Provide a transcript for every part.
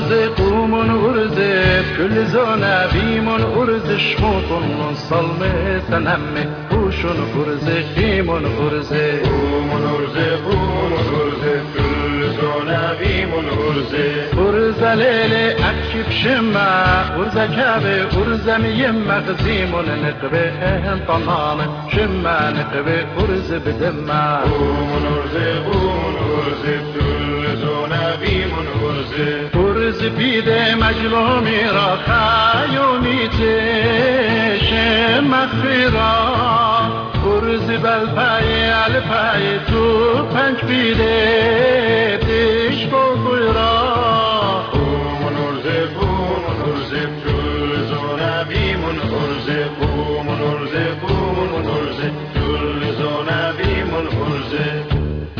قوم أرزق كل زونا بيمون أرزق شموطن صلم سنمي وشن أرزق بيمون أرزق قوم أرزق كل زونا بيمون أرزق أرزق ليلي أكشف شما أرزق كابي أرزق ميما غزيمون نقبي طنان شما نقبي أرزق بدما قوم أرزق كل زونا بيمون أرزق أرزق بيدي مجلومي راخا يومي تشم مغفرة أرزق بالباي على باي تو پنج بيدي تشبو غيرا قوم أرزق كل زونا بيمون أرزق قوم أرزق كل زونا بيمون أرزق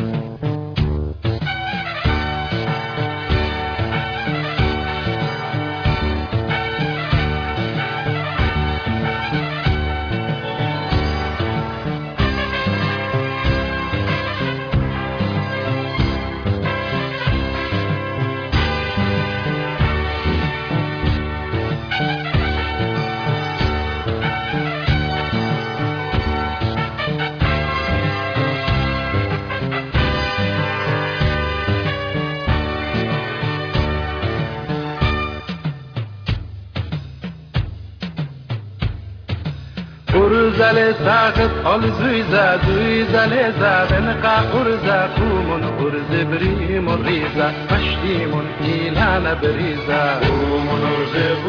أرزل ساقط حال زويزة ليزة بنقع أرزة كومن أرز بريم ريزة مشتيم إيلانا بريزة قوم أرزق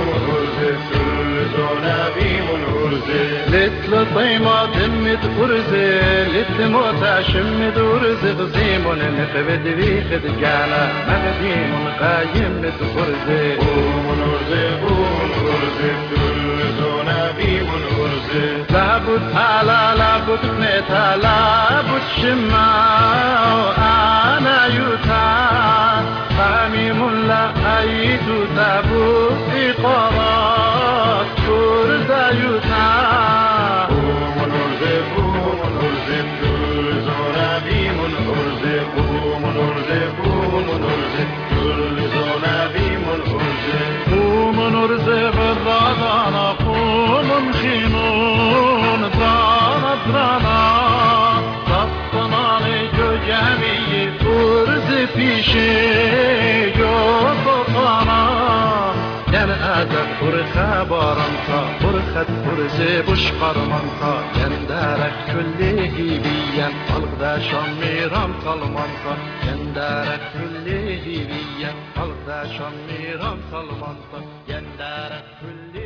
كل زونا بيمون أرزق لتل طيمة تمت أرزة لتموت شمت أرزة غزيمون نقبد بيخد جانا مغديم قايم أرزة قوم أرزق كل زونا بيمون أرزق لابد على لابد نتا لابد شما أنا يوتا فاميم لا أيد تابوت إقارات كرزا يوتا قوم أرزق كل زونا بيمون أرزق قوم أرزق كل زونا بيمون أرزق قوم نرزق الرادانا قوم خينون درانا ربنا جو جميع فرز پیشه جو بطانا ين ازد فرخ بارنتا فرخت فرز بش قرمانتا ين دارك كله بيان الغدا شميران سلمانتا ين دارك كله بيان الغدا شميران سلمانتا ين دارك كله